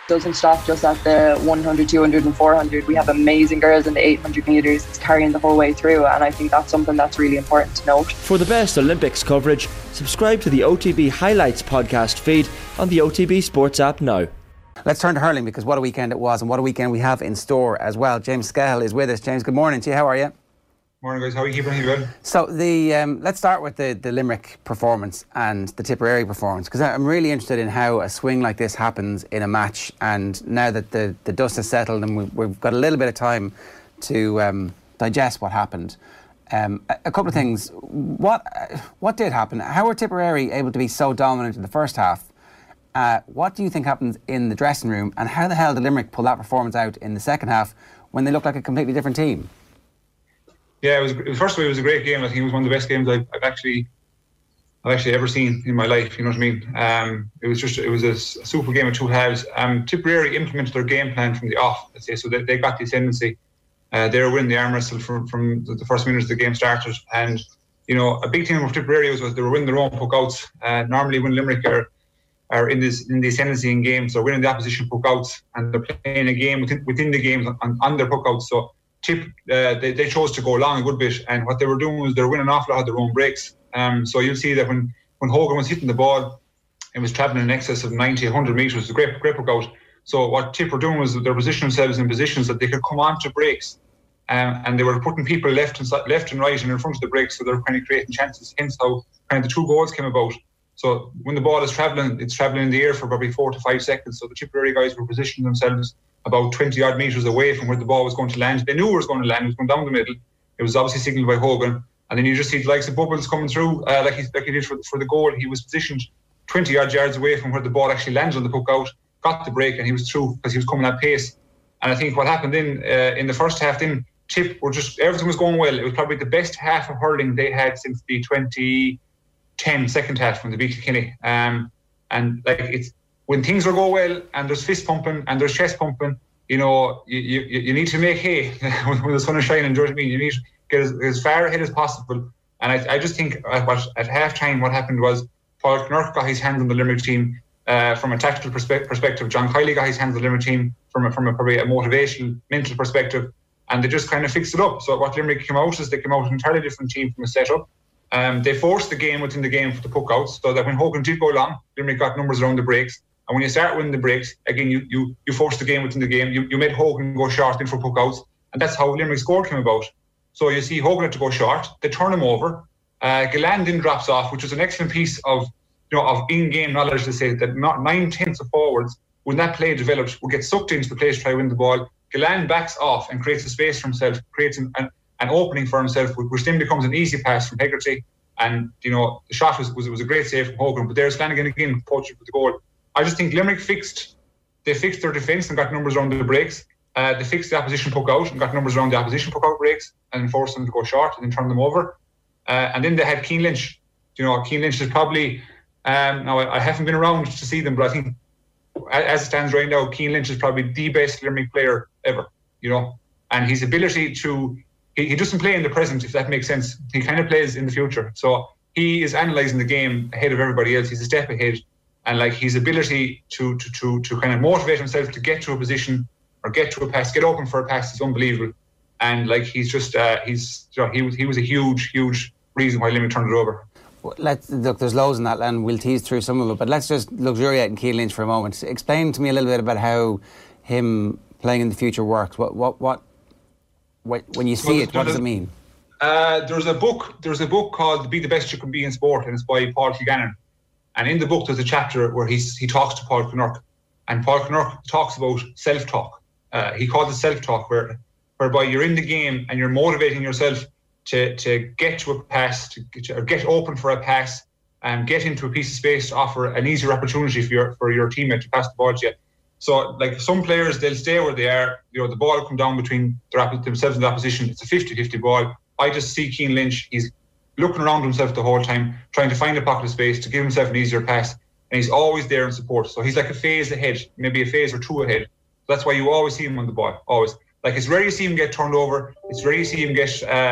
doesn't stop just at the 100, 200 and 400. We have amazing girls in the 800 metres. It's carrying the whole way through, and I think that's something that's really important to note. For the best Olympics coverage, subscribe to the OTB Highlights podcast feed on the OTB Sports app now. Let's turn to hurling, because what a weekend it was, and what a weekend we have in store as well. James Scahill is with us. James, good morning to you. How are you? Morning, guys. How are you keeping? You good? So let's start with the Limerick performance and the Tipperary performance, because I'm really interested in how a swing like this happens in a match. And now that the dust has settled and we've got a little bit of time to digest what happened, a couple of things. What did happen? How were Tipperary able to be so dominant in the first half? What do you think happens in the dressing room, and how the hell did Limerick pull that performance out in the second half when they looked like a completely different team? Yeah, first of all, it was a great game. I think it was one of the best games I've actually ever seen in my life. You know what I mean? It was a super game of two halves. Tipperary implemented their game plan from the off, let's say, so they got the ascendancy. They were winning the arm wrestle from the first minutes the game started, and you know, a big thing with Tipperary was they were winning their own puck-outs. Normally, when Limerick are in the ascendancy in games, they're winning the opposition puck-outs, and they're playing a game within the games on their puck-outs. So they chose to go long a good bit, and what they were doing was they were winning an awful lot of their own breaks. So you'll see that when Hogan was hitting the ball, it was travelling in excess of 90, 100 metres. It was a great puck-out. So what Tip were doing was they were positioning themselves in positions that they could come on to breaks, and they were putting people left and right and in front of the breaks, so they were kind of creating chances. Hence how kind of the two goals came about. So when the ball is travelling, it's travelling in the air for probably 4 to 5 seconds. So the Tipperary guys were positioning themselves about 20 odd metres away from where the ball was going to land. They knew it was going to land. It was going down the middle. It was obviously signalled by Hogan. And then you just see the likes of Bubbles coming through like he did for the goal. He was positioned 20 odd yards away from where the ball actually landed on the puck out, got the break, and he was through because he was coming at pace. And I think what happened in the first half, then Tip were just, everything was going well. It was probably the best half of hurling they had since the 2010 second half when they beat Kilkenny. And like, it's when things are going well and there's fist pumping and there's chest pumping, you know, you need to make hay when the sun is shining. Do you know what I mean? You need to get as far ahead as possible. And I just think at half time what happened was Paul Knirk got his hands on the Limerick team from a tactical perspective. John Kiley got his hands on the Limerick team from a probably a motivational, mental perspective, and they just kind of fixed it up. So what Limerick came out is they came out an entirely different team from a setup. They forced the game within the game for the puck outs, so that when Hogan did go long, Limerick got numbers around the breaks. And when you start winning the breaks, again, you force the game within the game. You made Hogan go short in for puck outs, and that's how Limerick's score came about. So you see Hogan had to go short. They turn him over. Gillan then drops off, which was an excellent piece of in-game knowledge to say that 9/10 of forwards, when that play developed, would get sucked into the play to try to win the ball. Gillan backs off and creates a space for himself, creates an opening for himself, which then becomes an easy pass from Hegarty. And the shot was a great save from Hogan. But there's Flanagan again, poaching for the goal. I just think Limerick fixed their defence and got numbers around the breaks. They fixed the opposition puck out and got numbers around the opposition puck out breaks and forced them to go short and then turn them over. And then they had Cian Lynch. Cian Lynch is probably now I haven't been around to see them, but I think as it stands right now, Cian Lynch is probably the best Limerick player ever. And his ability to he doesn't play in the present, if that makes sense. He kind of plays in the future. So he is analysing the game ahead of everybody else. He's a step ahead. And like his ability to kind of motivate himself to get to a position or get to a pass, get open for a pass is unbelievable. And like he's just he was a huge reason why Limerick turned it over. Look, there's loads in that, and we'll tease through some of it. But let's just luxuriate in Cian Lynch for a moment. Explain to me a little bit about how him playing in the future works. What when you see it, what does it mean? There's a book called "Be the Best You Can Be in Sport," and it's by Paul Kilgannon. And in the book, there's a chapter where he talks to Paul Knirk, and Paul Knirk talks about self-talk. He calls it self-talk, whereby you're in the game and you're motivating yourself to get to a pass, or get open for a pass, and get into a piece of space to offer an easier opportunity for your teammate to pass the ball to you. So, like some players, they'll stay where they are. The ball will come down between themselves and the opposition. It's a 50-50 ball. I just see Cian Lynch. He's looking around himself the whole time, trying to find a pocket of space to give himself an easier pass, and he's always there in support. So he's like a phase ahead, maybe a phase or two ahead. That's why you always see him on the ball, always. Like, it's rare you see him get turned over. It's rare you see him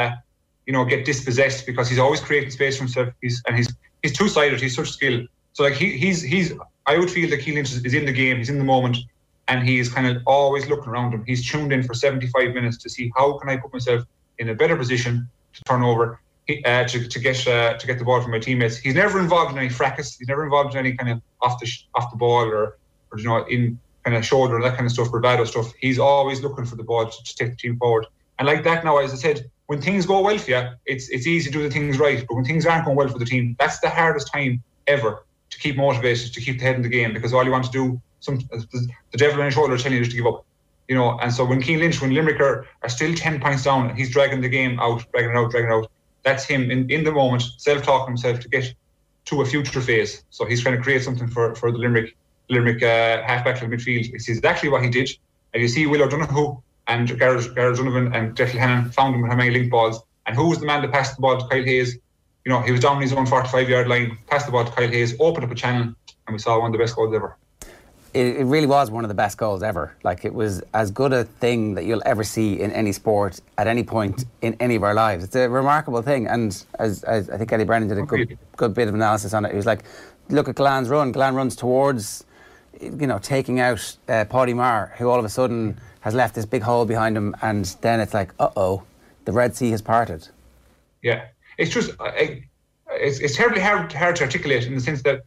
get dispossessed, because he's always creating space for himself. He's two-sided. He's such skill. So like he's I would feel that Cian Lynch is in the game. He's in the moment, and he's kind of always looking around him. He's tuned in for 75 minutes to see how can I put myself in a better position to turn over, to get the ball from my teammates. He's never involved in any fracas. He's never involved in any kind of off the ball or in kind of shoulder and that kind of stuff, bravado stuff. He's always looking for the ball to take the team forward. And like that now, as I said, when things go well for you, it's easy to do the things right. But when things aren't going well for the team, that's the hardest time ever to keep motivated, to keep the head in the game, because all you want to do, the devil on your shoulder telling you just to give up. And so when Limerick are still 10 points down and he's dragging the game out, dragging it out, that's him in the moment, self-talking himself to get to a future phase. So he's trying to create something for the Limerick half-back line midfield. It's exactly what he did. And you see Will O'Donoghue and Gareth Donovan and Declan Hannon found him with how many link balls. And who was the man that passed the ball to Kyle Hayes? He was down in his own 45-yard line, passed the ball to Kyle Hayes, opened up a channel, and we saw one of the best goals ever. It really was one of the best goals ever. Like, it was as good a thing that you'll ever see in any sport at any point in any of our lives. It's a remarkable thing. And as I think Eddie Brennan did a good bit of analysis on it. He was like, look at Glan's run. Glan runs towards, taking out Paddy Maher, who all of a sudden has left this big hole behind him. And then it's like, the Red Sea has parted. Yeah. It's just, it's terribly hard to articulate in the sense that,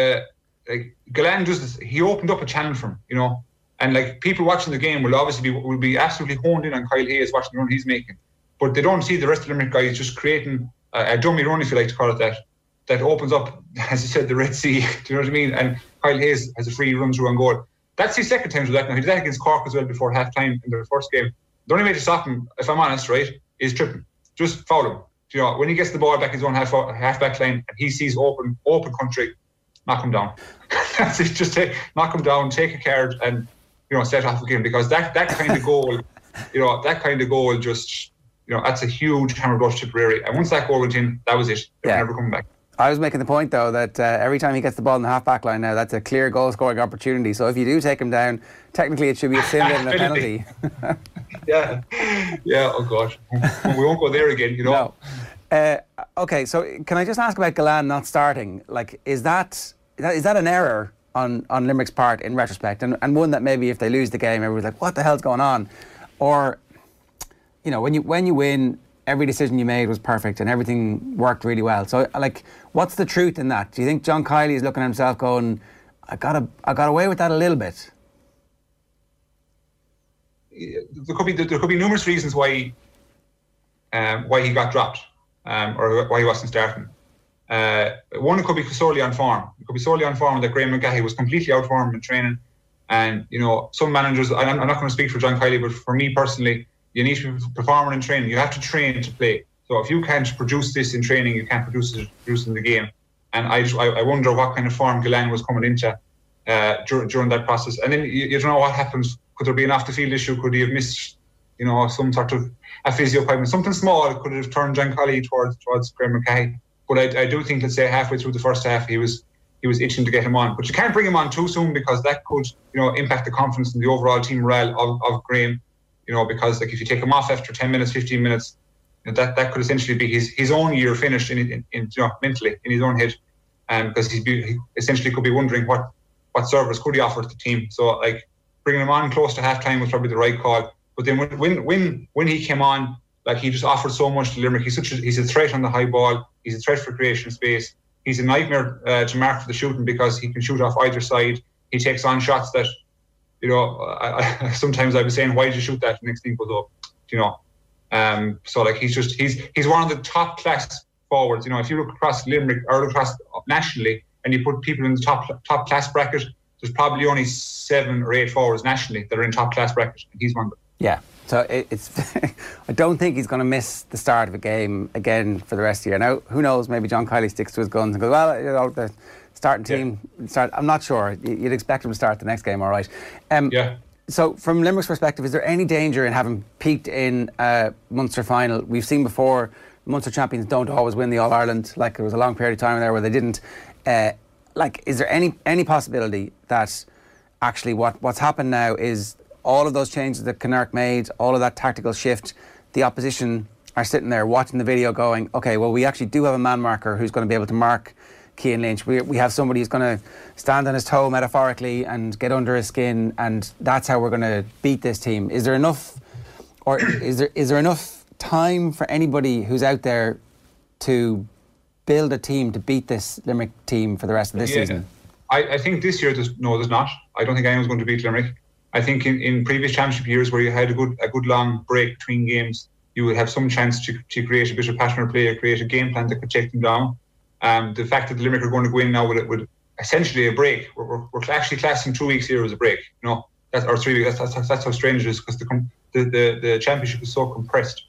Glen does this. He opened up a channel for him, and like people watching the game will obviously be absolutely honed in on Kyle Hayes watching the run he's making, but they don't see the rest of the Limerick guys just creating a dummy run, if you like to call it that opens up, as you said, the Red Sea. Do you know what I mean? And Kyle Hayes has a free run through on goal. That's his second time to that now. He did that against Cork as well before half time in their first game. The only way to stop him, if I'm honest, right, is tripping. Just foul him. When he gets the ball back his own half-back line and he sees open country, knock him down. That's it. Just knock him down, take a card, and set off the game, because that kind of goal, just that's a huge hammer brush to Tipperary. And once that goal went in, that was it. They're never coming back. I was making the point though that every time he gets the ball in the half-back line now, that's a clear goal-scoring opportunity. So if you do take him down, technically it should be a sin and a penalty. Yeah. Oh gosh, we won't go there again. No. Okay, so can I just ask about Gillane not starting? Like, is that an error on Limerick's part in retrospect, and one that maybe if they lose the game, everybody's like, what the hell's going on? Or, when you win, every decision you made was perfect and everything worked really well. So, like, what's the truth in that? Do you think John Kiely is looking at himself going, I got away with that a little bit? There could be numerous reasons why he got dropped, or why he wasn't starting. One could be solely on form. It could be solely on form that Graham McGahey was completely out of form in training. And, some managers, I'm not going to speak for John Kiely, but for me personally, you need to be performing in training. You have to train to play. So if you can't produce this in training, you can't produce it in the game. And I wonder what kind of form Gillane was coming into during that process. And then you don't know what happens. Could there be an off-the-field issue? Could he have missed, some sort of a physio appointment? Something small could have turned John Kiely towards Graham McGahey. But I do think, let's say, halfway through the first half, he was itching to get him on. But you can't bring him on too soon, because that could, impact the confidence and the overall team morale of Graham. Because like if you take him off after 10 minutes, 15 minutes, that could essentially be his own year finished in mentally in his own head, because he essentially could be wondering what service could he offer to the team. So like bringing him on close to half time was probably the right call. But then when he came on, like he just offered so much to Limerick. He's a threat on the high ball. He's a threat for creation of space. He's a nightmare to mark for the shooting, because he can shoot off either side. He takes on shots that, sometimes I was saying, why did you shoot that? The next thing goes up, So like he's one of the top class forwards. If you look across Limerick or across nationally, and you put people in the top class bracket, there's probably only 7 or 8 forwards nationally that are in top class bracket, and he's one of them. Yeah. So it's I don't think he's going to miss the start of a game again for the rest of the year. Now, who knows, maybe John Kiely sticks to his guns and goes, well, the starting team, I'm not sure. You'd expect him to start the next game, all right. So from Limerick's perspective, is there any danger in having peaked in a Munster final? We've seen before, Munster champions don't always win the All-Ireland. Like, there was a long period of time there where they didn't. Is there any possibility that actually what's happened now is all of those changes that Connacht made, all of that tactical shift, the opposition are sitting there watching the video going, okay, well, we actually do have a man marker who's going to be able to mark Cian Lynch. We have somebody who's going to stand on his toe metaphorically and get under his skin, and that's how we're going to beat this team. Is there enough, or is there enough time for anybody who's out there to build a team to beat this Limerick team for the rest of this season? I think this year there's not. I don't think anyone's going to beat Limerick. I think in previous championship years where you had a good long break between games, you would have some chance to create a bit of pattern of play, or create a game plan that could take them down. The fact that the Limerick are going to go in now with essentially a break, we're actually classing 2 weeks here as a break, or 3 weeks. That's how strange it is, because the championship is so compressed.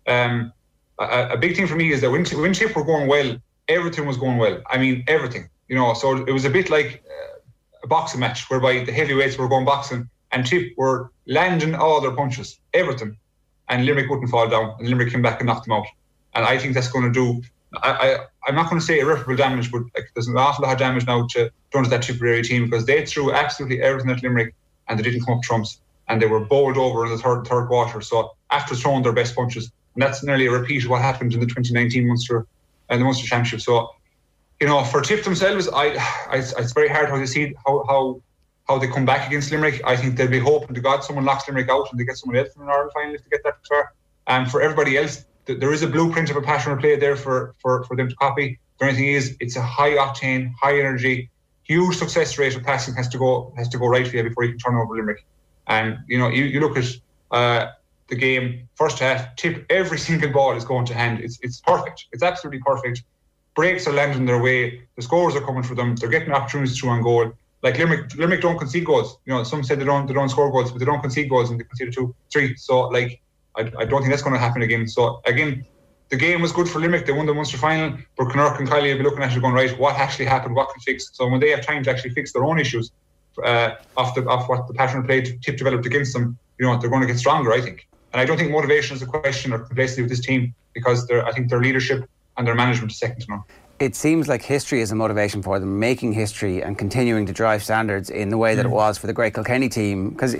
A big thing for me is that when Tip were going well, everything was going well. I mean, everything. So it was a bit like a boxing match whereby the heavyweights were going boxing and Tip were landing all their punches, everything, and Limerick wouldn't fall down, and Limerick came back and knocked them out. And I think that's going to do, I'm not going to say irreparable damage, but there's an awful lot of damage now done to that Tipperary team, because they threw absolutely everything at Limerick and they didn't come up trumps, and they were bowled over in the third quarter. So after throwing their best punches, and that's nearly a repeat of what happened in the 2019 Munster and the Munster Championship. So, for Tip themselves, it's very hard how to see how they come back against Limerick. I think they'll be hoping to God someone locks Limerick out and they get someone else in an Ireland final if they get that far. And for everybody else, there is a blueprint of a pattern of play there for them to copy. The only thing is, it's a high octane, high energy, huge success rate of passing has to go right for you before you can turn over Limerick. And you look at the game, first half, Tip, every single ball is going to hand. It's perfect. It's absolutely perfect. Breaks are landing their way. The scores are coming for them. They're getting opportunities through on goal. Like Limerick don't concede goals. Some said they don't score goals, but they don't concede goals, and they conceded 2-3. So I don't think that's going to happen again. So again, the game was good for Limerick. They won the Munster final, but Connacht and Kiley will be looking at it going, right, what actually happened? What can fix? So when they have time to actually fix their own issues off what the pattern of play Tip developed against them, they're going to get stronger, I think. And I don't think motivation is a question or complacency with this team, because I think their leadership and their management is second to none. It seems like history is a motivation for them, making history and continuing to drive standards in the way that it was for the great Kilkenny team. Because,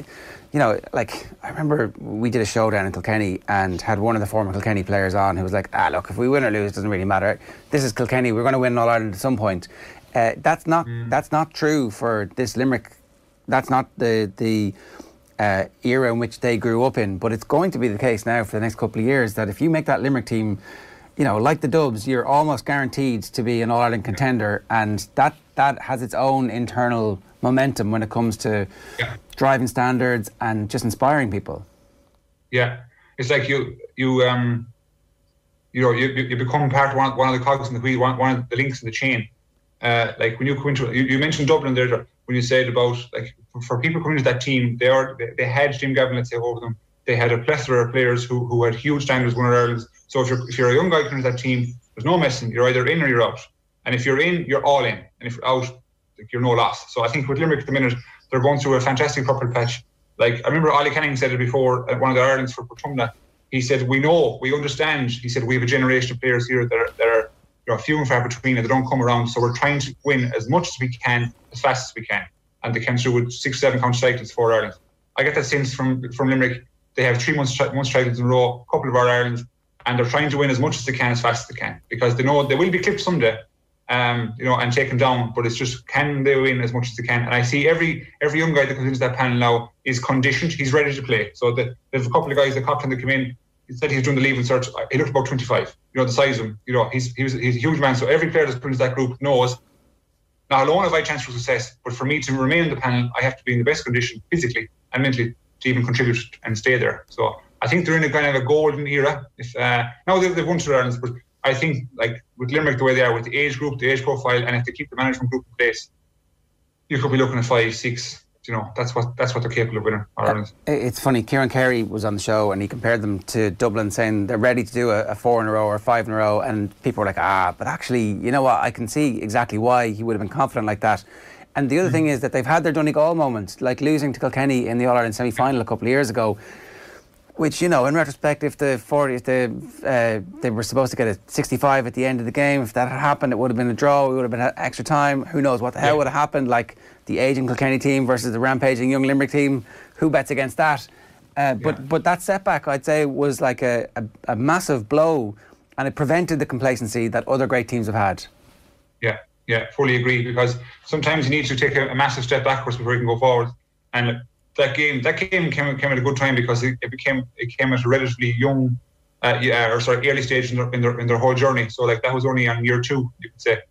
I remember we did a show down in Kilkenny and had one of the former Kilkenny players on who was like, look, if we win or lose, it doesn't really matter. This is Kilkenny, we're going to win All Ireland at some point. That's not true for this Limerick. That's not the era in which they grew up in, but it's going to be the case now for the next couple of years that if you make that Limerick team, like the Dubs, you're almost guaranteed to be an All-Ireland contender, and that has its own internal momentum when it comes to driving standards and just inspiring people. Yeah, it's like you become part of one of the cogs in the wheel, one of the links in the chain. Like when you come into, you mentioned Dublin there when you said about for people coming into that team, they had Jim Gavin, let's say, over them. They had a plethora of players who had huge standards winning Ireland. So if you're a young guy coming into that team, there's no messing. You're either in or you're out. And if you're in, you're all in. And if you're out, you're no loss. So I think with Limerick at the minute, they're going through a fantastic purple patch. Like, I remember Ollie Canning said it before at one of the Irelands for Portumna. He said, we understand. He said, we have a generation of players here that are few and far between and they don't come around. So we're trying to win as much as we can, as fast as we can. And they came through with 6-7 county titles for Ireland. I get that sense from Limerick. They have 3 months titles in a row, a couple of our Irelands, and they're trying to win as much as they can, as fast as they can, because they know they will be clipped someday, and taken down. But it's just, can they win as much as they can? And I see every young guy that comes into that panel now is conditioned. He's ready to play. So there's a couple of guys, the captain that came in. He said he's doing the leaving search. He looked about 25. The size of him. He's a huge man. So every player that's put into that group knows. Not alone have I a chance for success, but for me to remain in the panel, I have to be in the best condition, physically and mentally, to even contribute and stay there. So I think they're in a kind of a golden era. Now they've won 2 Irelands, but I think like with Limerick the way they are, with the age group, the age profile, and if they keep the management group in place, you could be looking at 5, 6. That's what they're capable of winning Ireland. It's funny, Kieran Carey was on the show and he compared them to Dublin, saying they're ready to do a 4 in a row or 5 in a row, and people were like, but actually, you know what, I can see exactly why he would have been confident like that. And the other thing is that they've had their Donegal moment, like losing to Kilkenny in the All-Ireland semi-final a couple of years ago, which, in retrospect, if they were supposed to get a 65 at the end of the game, if that had happened, it would have been a draw, we would have been extra time, who knows what the hell would have happened, like the aging Kilkenny team versus the rampaging young Limerick team, who bets against that? But that setback, I'd say, was like a massive blow, and it prevented the complacency that other great teams have had. Yeah. Yeah, fully agree, because sometimes you need to take a massive step backwards before you can go forward. And that game came at a good time, because it came at a relatively young, early stage in their whole journey. So like that was only on year 2, you could say,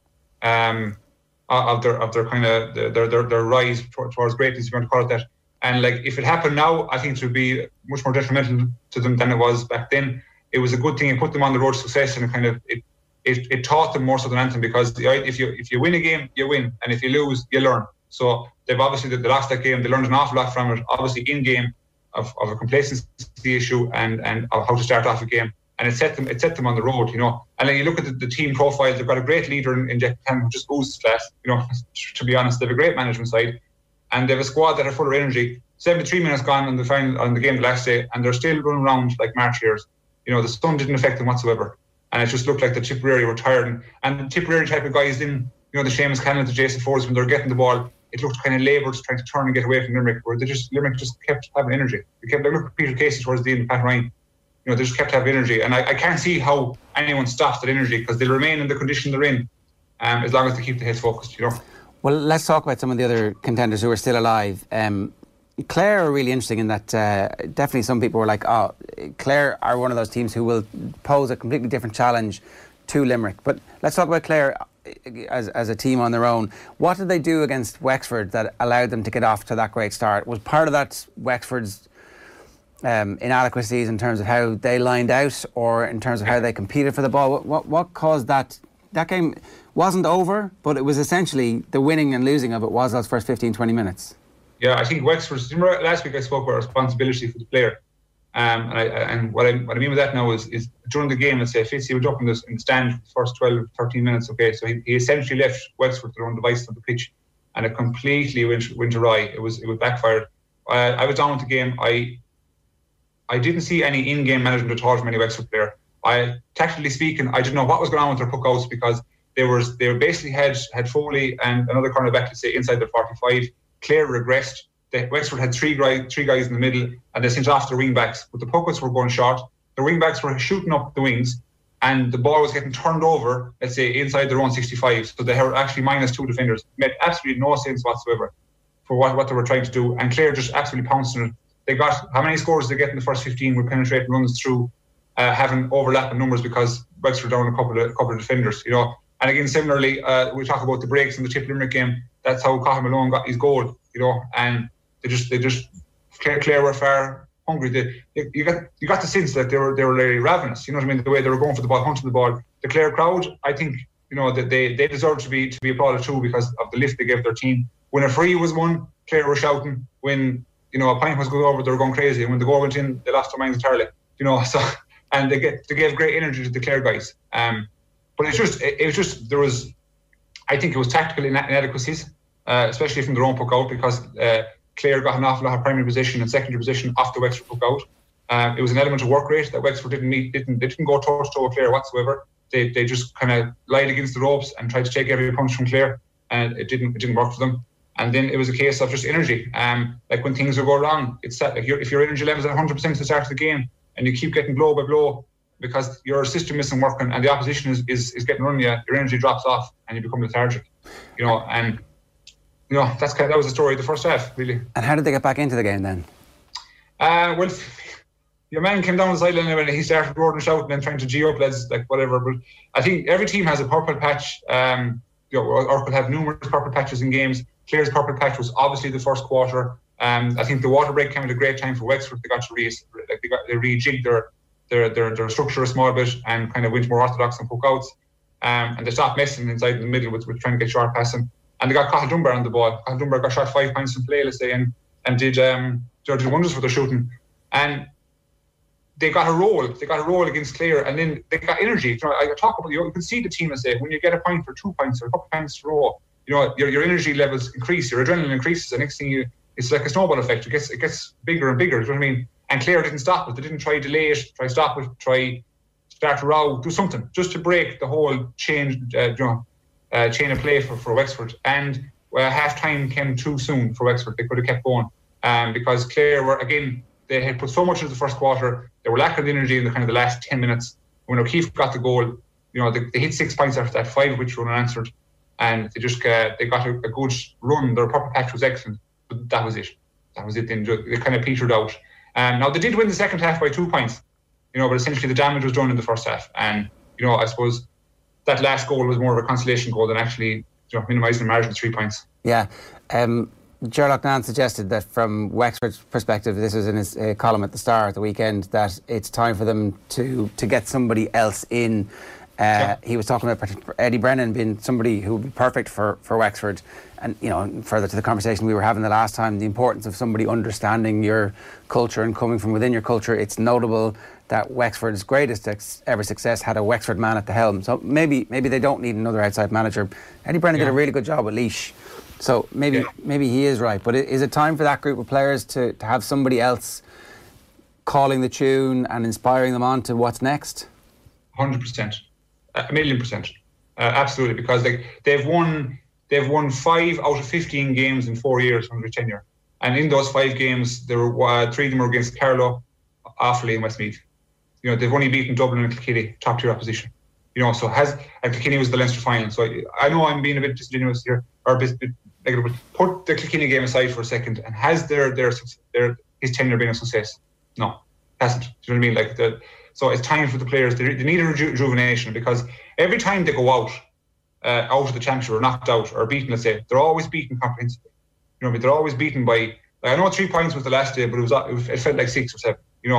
of their kind of their rise towards greatness, if you want to call it that. And like if it happened now, I think it would be much more detrimental to them than it was back then. It was a good thing. It put them on the road to success, and kind of it taught them more so than anything, because if you win a game, you win, and if you lose, you learn. So they've obviously they lost that game. They learned an awful lot from it. Obviously in game of a complacency issue and of how to start off a game, and it set them on the road, you know. And then you look at the team profile. They've got a great leader in Jack Buchanan, who just boosts class. You know, to be honest, they have a great management side, and they have a squad that are full of energy. 73 minutes gone on the game the last day, and they're still running around like March years. You know, the sun didn't affect them whatsoever. And it just looked like the Tipperary were tired. And the Tipperary type of guys in, you know, the Seamus Cannon, the Jason Fords, when they're getting the ball, it looked kind of laboured, trying to turn and get away from Limerick, where Limerick just kept having energy. They kept, look at Peter Casey towards the end, Pat Ryan. You know, they just kept having energy. And I can't see how anyone stops that energy, because they'll remain in the condition they're in, as long as they keep the heads focused, you know. Well, let's talk about some of the other contenders who are still alive. Clare are really interesting in that definitely some people were like, oh, Clare are one of those teams who will pose a completely different challenge to Limerick. But let's talk about Clare as a team on their own. What did they do against Wexford that allowed them to get off to that great start? Was part of that Wexford's inadequacies in terms of how they lined out, or in terms of how they competed for the ball? What caused that? That game wasn't over, but it was essentially the winning and losing of it was those first 15-20 minutes. Yeah, I think Wexford. Remember last week I spoke about responsibility for the player, and what I mean with that now is during the game, let's say Fitzy was up in the stand for the first 12-13 minutes. Okay, so he essentially left Wexford to their own device on the pitch, and it completely went awry. It was backfired. I was down with the game. I didn't see any in-game management at all from any Wexford player. Tactically speaking, I didn't know what was going on with their puckouts, because they were basically had Foley and another cornerback, let's say, inside their 45. Clare regressed. Wexford had three guys in the middle, and they sent off their wing backs, but the puckouts were going short. The wing backs were shooting up the wings, and the ball was getting turned over, let's say, inside their own 65. So they were actually -2 defenders. It made absolutely no sense whatsoever for what they were trying to do, and Clare just absolutely pounced on it. They got, how many scores did they get in the first 15 with penetrating runs through, having overlapping numbers, because Wexford down a couple of defenders, you know. And again, similarly, we talk about the breaks in the Tip Limerick game. That's how Cathal Malone got his goal, you know. And they just Clare were far hungry. You got the sense that they were really ravenous. You know what I mean? The way they were going for the ball, hunting the ball. The Clare crowd, I think, you know, that they deserve to be applauded too, because of the lift they gave their team. When a free was won, Clare were shouting. When, you know, a point was going over, they were going crazy. And when the goal went in, they lost their minds entirely. You know, so, and they gave great energy to the Clare guys. But it was just there was, I think it was tactical inadequacies, especially from their own puck out, because Clare got an awful lot of primary position and secondary position off the Wexford puck out. It was an element of work rate that Wexford they didn't go toe to toe with Clare whatsoever. They just kind of lied against the ropes and tried to take every punch from Clare, and it didn't work for them. And then it was a case of just energy. Like when things would go wrong, it's like if your energy level is at 100% at the start of the game, and you keep getting blow by blow, because your system isn't working and the opposition is getting run you, your energy drops off and you become lethargic. You know, and you know that was the story of the first half, really. And how did they get back into the game then? Well, your man came down the sideline and he started roaring and shouting and trying to G up lads, like whatever. But I think every team has a purple patch, you know, or could have numerous purple patches in games. Clare's purple patch was obviously the first quarter. I think the water break came at a great time for Wexford. They got to they rejigged their structure a small bit and kind of went more orthodox and puck outs. And they stopped messing inside in the middle with trying to get short passing. And they got Cathal Dunbar on the ball. Cathal Dunbar got shot 5 points in play, let's say, and did wonders for their shooting. And they got a roll. They got a roll against Clare, and then they got energy. You know, I talk about, you can see the team and say, when you get a point or 2 points or a couple of points to row, you know, your energy levels increase, your adrenaline increases, and next thing it's like a snowball effect. It gets bigger and bigger. You know what I mean? And Clare didn't stop it. They didn't try to delay it, try stop it, try start a row, do something just to break the whole chain of play for Wexford. And half time came too soon for Wexford. They could have kept going because Clare were, again, they had put so much into the first quarter. They were lacking energy in the kind of the last 10 minutes. When O'Keefe got the goal, you know, they hit 6 points after that, 5 of which were unanswered. and they got a good run. Their purple patch was excellent, but that was it. Then they kind of petered out. Now they did win the second half by 2 points, but essentially the damage was done in the first half. And I suppose that last goal was more of a consolation goal than actually minimising the margin of 3 points. Yeah. Gerlach Nan suggested that from Wexford's perspective, this was in his column at the Star at the weekend, that it's time for them to get somebody else in. He was talking about Eddie Brennan being somebody who would be perfect for Wexford, and further to the conversation we were having the last time, the importance of somebody understanding your culture and coming from within your culture. It's notable that Wexford's greatest ever success had a Wexford man at the helm, so maybe they don't need another outside manager. Eddie Brennan did a really good job with Laois, so maybe he is right. But is it time for that group of players to have somebody else calling the tune and inspiring them on to what's next? 100%. 1,000,000%. Absolutely, because they've won 5 out of 15 games in 4 years under tenure, and in those 5 games, there were 3 of them were against Carlow, Offaly, and Westmeath. They've only beaten Dublin and Kilkenny, top tier opposition. And Kilkenny was the Leinster final. So I know I'm being a bit disingenuous here, or a bit negative, but put the Kilkenny game aside for a second. And has his tenure been a success? No, hasn't. Do you know what I mean? So it's time for the players. They need a rejuvenation, because every time they go out of the championship or knocked out or beaten, let's say, they're always beaten comprehensively. They're always beaten by. I know 3 points was the last day, but it felt like 6 or 7.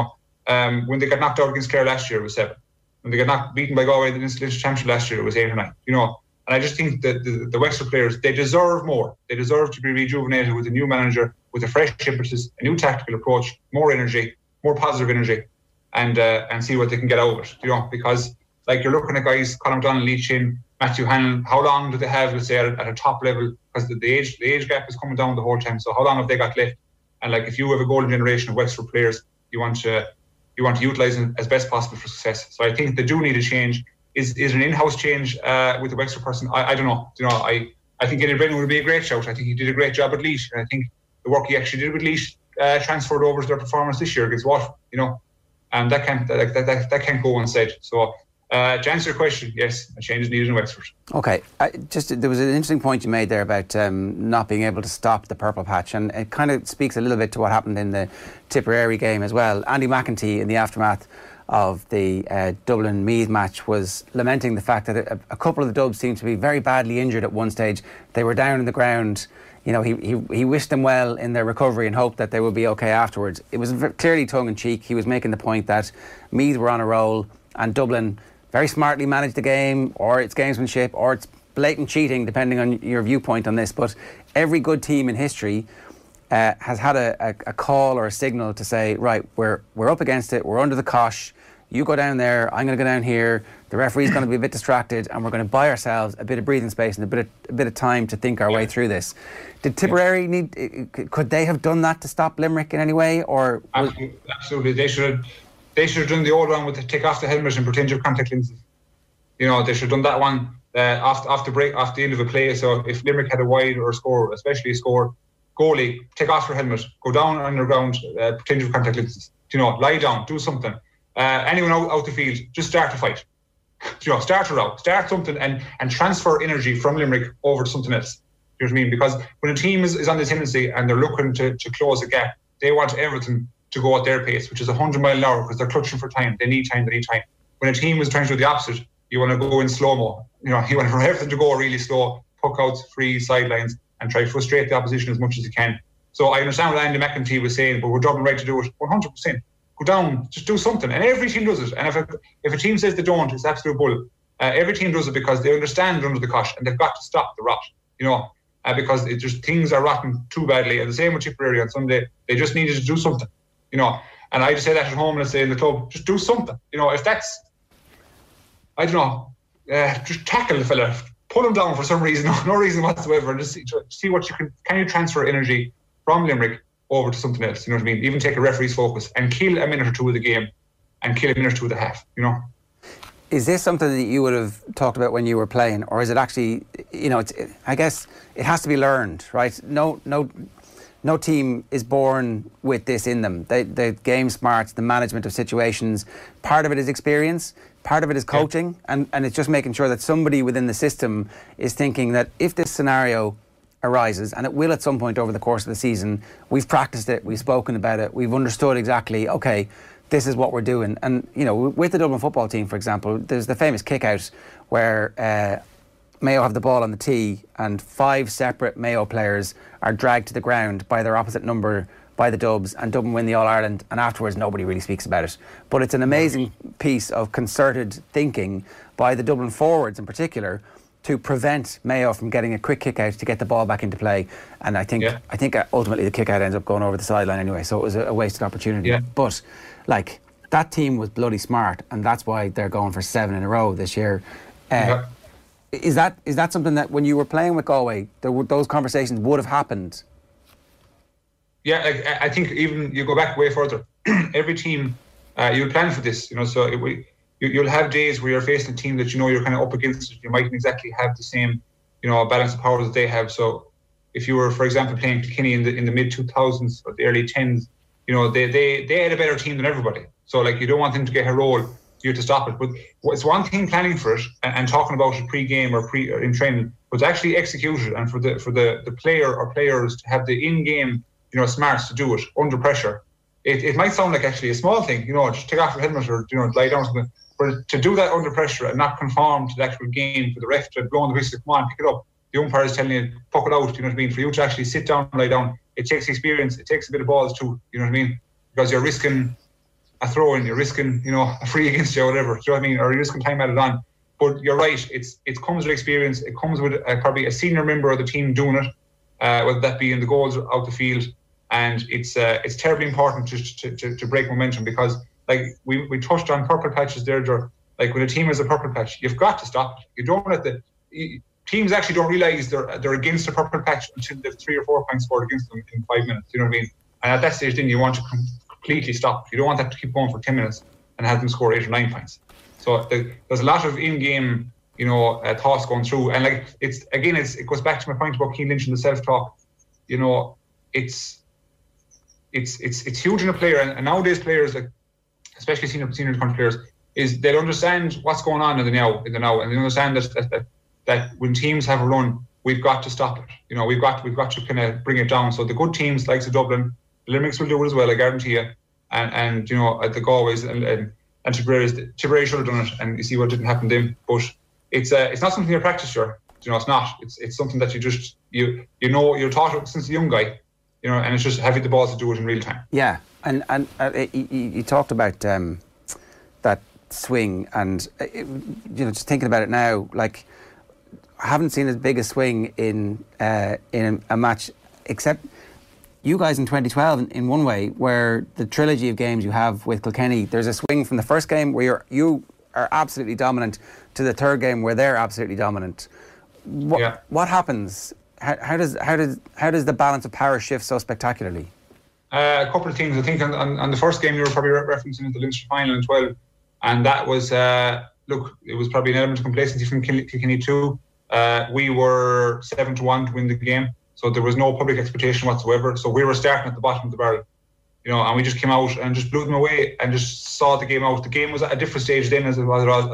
When they got knocked out against Clare last year, it was 7. When they got beaten by Galway in the Leinster Championship last year, it was 8 or 9. And I just think that the Wexford players, they deserve more. They deserve to be rejuvenated with a new manager, with a fresh impetus, a new tactical approach, more energy, more positive energy, and see what they can get out of it. Because you're looking at guys, Colin McDonald, Lee Chin, Matthew Hanlon. How long do they have, let's say, at a top level? Because the age gap is coming down the whole time. So how long have they got left? And if you have a golden generation of Wexford players, you want to utilise them as best possible for success. So I think they do need a change. Is an in-house change with the Wexford person? I don't know. I think Eddie Brennan would be a great shout. I think he did a great job at Laois, and I think the work he actually did with Laois transferred over to their performance this year against Waterford. And that can't go unsaid. So to answer your question, yes, a change is needed in Wexford. Okay, there was an interesting point you made there about not being able to stop the purple patch, and it kind of speaks a little bit to what happened in the Tipperary game as well. Andy McEntee, in the aftermath of the Dublin Meath match, was lamenting the fact that a couple of the Dubs seemed to be very badly injured at one stage. They were down in the ground. He wished them well in their recovery and hoped that they would be okay afterwards. It was clearly tongue-in-cheek. He was making the point that Meath were on a roll and Dublin very smartly managed the game, or it's gamesmanship, or it's blatant cheating, depending on your viewpoint on this. But every good team in history has had a call or a signal to say, right, we're up against it, we're under the cosh, you go down there, I'm going to go down here, the referee's going to be a bit distracted, and we're going to buy ourselves a bit of breathing space and a bit of time to think our way through this. Did Tipperary could they have done that to stop Limerick in any way? Or absolutely, they should have done the old one with the take off the helmet and pretend you have contact lenses. They should have done that one off the end of a play. So if Limerick had a wide or a score, especially a score, goalie, take off your helmet, go down underground, pretend you have contact lenses. Lie down, do something. Anyone out the field, just start a fight. Start a row, start something, and transfer energy from Limerick over to something else. You know what I mean? Because when a team is on the tendency and they're looking to close a gap, they want everything to go at their pace, which is 100 mile an hour, because they're clutching for time. They need time. When a team is trying to do the opposite, you want to go in slow-mo. You want for everything to go really slow, puck outs, free sidelines, and try to frustrate the opposition as much as you can. So I understand what Andy McEntee was saying, but we're Dublin right to do it 100%. Go down, just do something. And every team does it. And if a team says they don't, it's absolute bull. Every team does it because they understand they're under the cosh and they've got to stop the rot, because things are rotting too badly. And the same with Tipperary on Sunday, they just needed to do something, And I just say that at home and I say in the club, just do something. If that's, I don't know, just tackle the fella, pull him down for some reason, no reason whatsoever, and just see what can you transfer energy from Limerick over to something else, you know what I mean? Even take a referee's focus and kill a minute or two of the game and kill a minute or two of the half, Is this something that you would have talked about when you were playing, or is it actually, I guess it has to be learned, right? No No team is born with this in them. The game smarts, the management of situations. Part of it is experience, part of it is coaching, and it's just making sure that somebody within the system is thinking that if this scenario arises, and it will at some point over the course of the season, we've practiced it, we've spoken about it, we've understood exactly, okay, this is what we're doing. And, you know, with the Dublin football team, for example, there's the famous kick-out where Mayo have the ball on the tee and 5 separate Mayo players are dragged to the ground by their opposite number by the Dubs, and Dublin win the All-Ireland, and afterwards nobody really speaks about it. But it's an amazing piece of concerted thinking by the Dublin forwards in particular to prevent Mayo from getting a quick kick out to get the ball back into play. And I think ultimately the kick out ends up going over the sideline anyway, so it was a wasted opportunity. Yeah. But like, that team was bloody smart, and that's why they're going for 7 in a row this year. Is that something that when you were playing with Galway, those conversations would have happened? Yeah, I think even you go back way further. Every team, you'll plan for this, you know. So you'll have days where you're facing a team that you know you're kind of up against. You mightn't exactly have the same, you know, balance of power that they have. So if you were, for example, playing Kilkenny in the mid 2000s or the early 10s, you know, they had a better team than everybody. So like, you don't want them to get a role. You have to stop it. But it's one thing planning for it and talking about it pre-game or in training, but to actually execute it, and for the player or players to have the in-game, you know, smarts to do it under pressure. It might sound like actually a small thing, you know, just take off your helmet or, you know, lie down or something. But to do that under pressure and not conform to the actual game, for the ref to blow on the whistle, come on, pick it up. The umpire is telling you, puck it out, you know what I mean? For you to actually sit down and lie down, it takes experience, it takes a bit of balls too, you know what I mean? Because you're risking a throw in, you're risking, you know, a free against you or whatever, do you know what I mean? Or you're risking time added on. But you're right, it comes with experience, it comes with probably a senior member of the team doing it, whether that be in the goals or out the field. And it's terribly important to break momentum, because like we touched on purple patches there, like when a team has a purple patch, you've got to stop it. You don't let teams actually don't realise they're against a purple patch until they've 3 or 4 points scored against them in 5 minutes, you know what I mean? And at that stage then you want to completely stop. You don't want that to keep going for 10 minutes and have them score 8 or 9 points. So there's a lot of in-game, you know, thoughts going through, and like it goes back to my point about Keane Lynch and the self-talk. You know, it's huge in a player, and nowadays players, like especially senior country players, is they'll understand what's going on in the now, and they understand that when teams have a run, we've got to stop it. You know, we've got to kind of bring it down. So the good teams like the Dublin, the Limerick's will do it as well, I guarantee you. And you know, the Galways and Tipperary should have done it, and you see what didn't happen to them. But it's not something you practice, sure. You know, it's not. It's something that you know you're taught since a young guy. You know, and it's just having the balls to do it in real time. Yeah, and you talked about that swing, and you know, just thinking about it now, like I haven't seen as big a swing in a match, except you guys in 2012 in one way, where the trilogy of games you have with Kilkenny, there's a swing from the first game where you are absolutely dominant to the third game where they're absolutely dominant. What happens? How does the balance of power shift so spectacularly? A couple of things. I think on the first game you were probably referencing the Leinster final in 12, and that was it was probably an element of complacency from Kilkenny too. We were 7-1 to win the game, so there was no public expectation whatsoever. So we were starting at the bottom of the barrel, you know, and we just came out and just blew them away and just saw the game out. The game was at a different stage then as it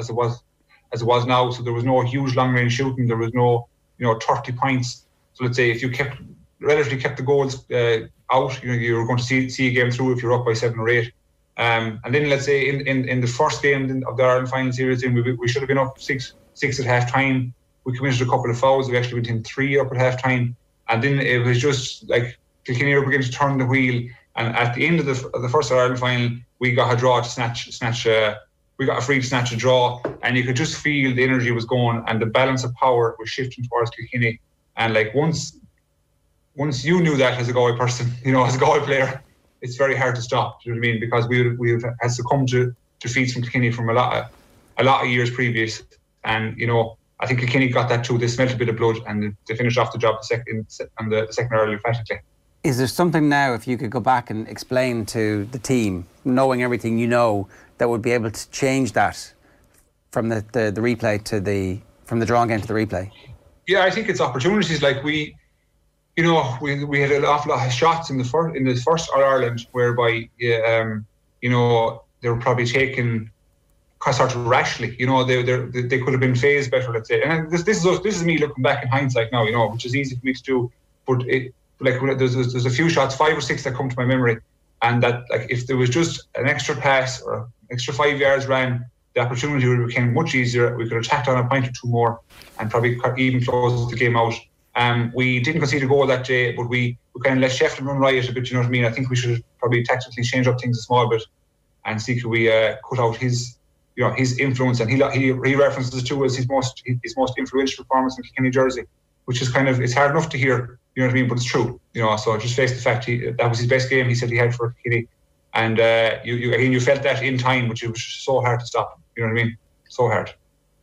was now. So there was no huge long range shooting. There was no, you know, 30 points. So let's say if you relatively kept the goals out, you know, you were going to see a game through if you're up by 7 or 8. And then let's say in the first game of the Ireland final series, then we should have been up 6 at half time. We committed a couple of fouls. We actually went in 3 up at half time, and then it was just like Kilkenny were beginning to turn the wheel. And at the end of the first Ireland final, we got a draw to snatch. We got a free to snatch a draw, and you could just feel the energy was going, and the balance of power was shifting towards Kilkenny. And like once you knew that as a Galway person, you know, as a Galway player, it's very hard to stop. Do you know what I mean? Because we had succumbed to defeats from Kilkenny from a lot of years previous, and you know, I think Kilkenny got that too. They smelt a bit of blood, and they finished off the job on the second early emphatically. Is there something now, if you could go back and explain to the team, knowing everything you know, that would be able to change that from the replay from the drawn game to the replay? Yeah, I think it's opportunities. Like you know, we had an awful lot of shots in the first All-Ireland whereby, you know, they were probably taken sort of rashly. You know, they could have been phased better, let's say. And this is me looking back in hindsight now, you know, which is easy for me to do. But there's a few shots, 5 or 6 that come to my memory, and that like if there was just an extra pass or extra 5 yards ran, the opportunity would have become much easier. We could have tacked on a point or two more and probably even closed the game out. We didn't concede a goal that day, but we kind of let Shefflin run riot a bit, you know what I mean? I think we should probably tactically change up things a small bit and see could we cut out his influence. And he references it too as his most influential performance in Kilkenny jersey, which is kind of, it's hard enough to hear, you know what I mean? But it's true, you know. So just face the fact that was his best game he said he had for Kilkenny, and you felt that in time, but it was so hard to stop him, you know what I mean? So hard.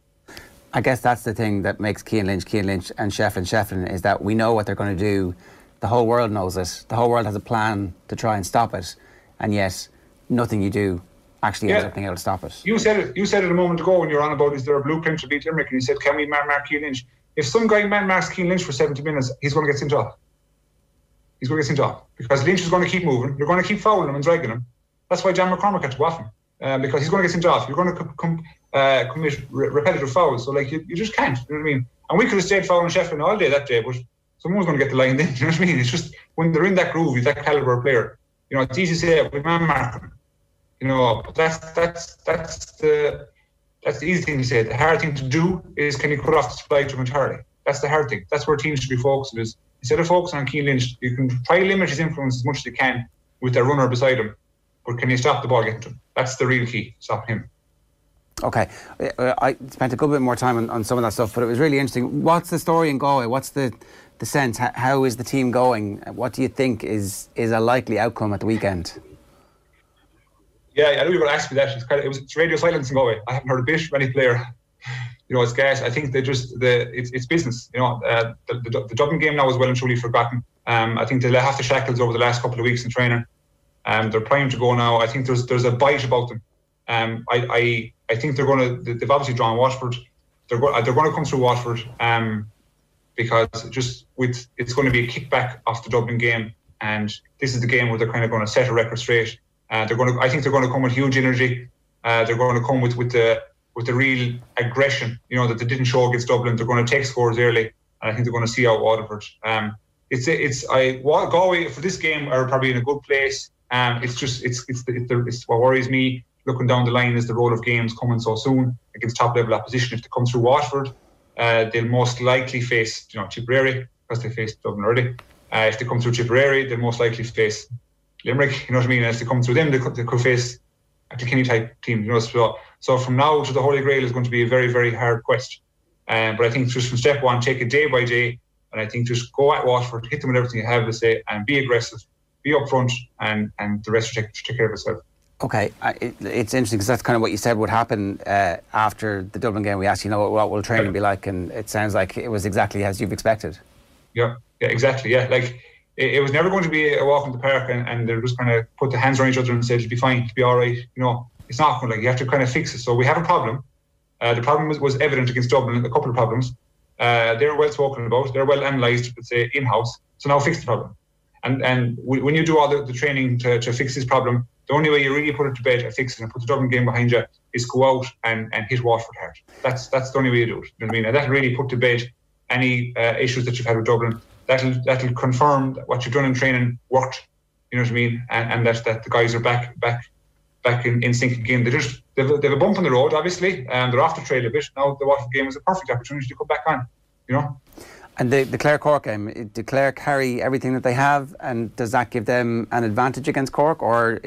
I guess that's the thing that makes Cian Lynch, and Shefflin is that we know what they're going to do. The whole world knows it. The whole world has a plan to try and stop it, and yet nothing you do actually ends up being able to stop it. You said it a moment ago when you were on about is there a blueprint to beat Limerick, and you said, can we man-mark Cian Lynch? If some guy man-marks Cian Lynch for 70 minutes, he's going to get sent off. He's going to get sent off because Lynch is going to keep moving. You're going to keep fouling him and dragging him. That's why John McCormack had to go off him, because he's going to get sent off. You're going to commit repetitive fouls. So like you just can't. You know what I mean? And we could have stayed fouling Shefflin all day that day, but someone's going to get the line then. You know what I mean? It's just when they're in that groove, with that caliber of player, you know, it's easy to say we man-mark them. You know, but that's the easy thing to say. The hard thing to do is can you cut off the supply to him entirely? That's the hard thing. That's where teams should be focusing. Is instead of focusing on Cian Lynch, you can try to limit his influence as much as you can with their runner beside him. But can you stop the ball getting to him? That's the real key. Stop him. Okay, I spent a good bit more time on some of that stuff, but it was really interesting. What's the story in Galway? What's the sense? How is the team going? What do you think is a likely outcome at the weekend? Yeah, I know you were asking me that. It's radio silence in Galway. I haven't heard a bit from any player. You know, it's gas. I think it's business. You know, the Dublin game now is well and truly forgotten. I think they left the shackles over the last couple of weeks in training. They're primed to go now. I think there's a bite about them. I think they're going to. They've obviously drawn Waterford. They're going to come through Waterford because it's going to be a kickback off the Dublin game, and this is the game where they're kind of going to set a record straight. I think they're going to come with huge energy. They're going to come with the real aggression, you know, that they didn't show against Dublin. They're going to take scores early, and I think they're going to see out Waterford. Galway for this game are probably in a good place. It's what worries me looking down the line is the roll of games coming so soon against top level opposition. If they come through Waterford, they'll most likely face, you know, Tipperary because they faced Dublin already. If they come through Tipperary, they'll most likely face Limerick, you know what I mean? As they come through them, they could face a Kilkenny type team, you know. So from now to the Holy Grail is going to be a very, very hard quest. But I think just from step one, take it day by day, and I think just go at Waterford, hit them with everything you have to say, and be aggressive, be upfront, and the rest will take care of itself. Okay, it's interesting because that's kind of what you said would happen after the Dublin game. We asked, you know, what will training be like, and it sounds like it was exactly as you've expected. Yeah, exactly. Yeah, like. It was never going to be a walk in the park and they're just going to put the hands around each other and say it'll be fine, it'll be all right. You know, it's not going to, like, you have to kind of fix it. So we have a problem. The problem was evident against Dublin, a couple of problems. They're well spoken about, they're well analysed, let's say, in-house. So now fix the problem. And when you do all the training to fix this problem, the only way you really put it to bed and fix it and put the Dublin game behind you is go out and hit Waterford hard. That's the only way you do it. You know what I mean? And that really put to bed any issues that you've had with Dublin. That'll confirm that what you've done in training worked, you know what I mean, and that the guys are back in sync again. They have a bump on the road, obviously, and they're off the trail a bit. Now the Waterford game is a perfect opportunity to come back on, you know. And the Clare Cork game, did Clare carry everything that they have, and does that give them an advantage against Cork, or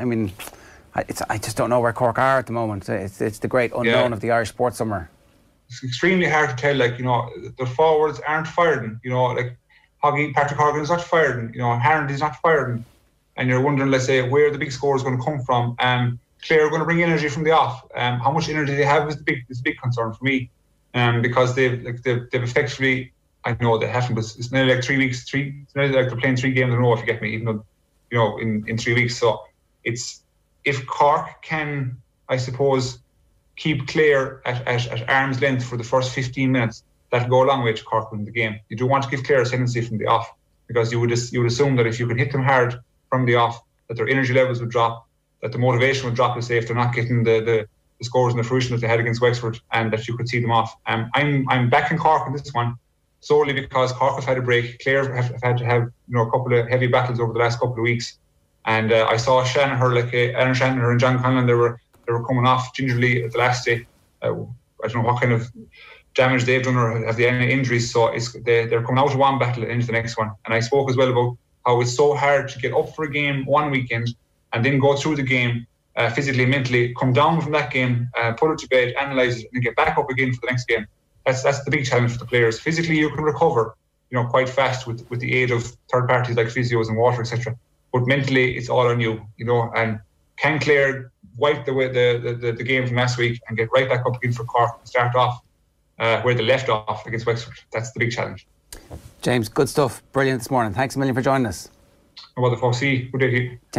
I just don't know where Cork are at the moment. It's the great unknown of the Irish sports summer. It's extremely hard to tell. Like, you know, the forwards aren't firing. You know, like. Patrick Horgan is not firing, you know, Harrandy is not firing, and you're wondering, let's say, where the big score is going to come from. Clare are going to bring energy from the off. How much energy they have is a big concern for me, because they've effectively, I know they haven't, but it's nearly like 3 weeks. It's nearly like they're playing 3 games in a row, if you get me, even though, you know, in 3 weeks. So it's, if Cork can, I suppose, keep Clare at arm's length for the first 15 minutes. That'll go a long way to Cork winning the game. You do want to give Clare a tendency from the off. because you would assume that if you could hit them hard from the off, that their energy levels would drop, that the motivation would drop, to say, if they're not getting the scores and the fruition that they had against Wexford, and that you could see them off. I'm backing Cork in this one solely because Cork have had a break. Clare have had to have a couple of heavy battles over the last couple of weeks, and I saw Shanaher, Alan Shanaher and John Conlon. They were coming off gingerly at the last day. I don't know what kind of damage they've done or have they any injuries, so they're coming out of one battle and into the next one. And I spoke as well about how it's so hard to get up for a game one weekend and then go through the game physically and mentally, come down from that game, put it to bed, analyse it, and get back up again for the next game. That's the big challenge for the players. Physically, you can recover, quite fast with the aid of third parties like physios and water, etc. But mentally, it's all on you, And can Clare wipe the game from last week and get right back up again for Cork and start off where they left off against Wexford? That's the big challenge. James, good stuff. Brilliant this morning. Thanks a million for joining us. No bother, folks. See you. Good day to you.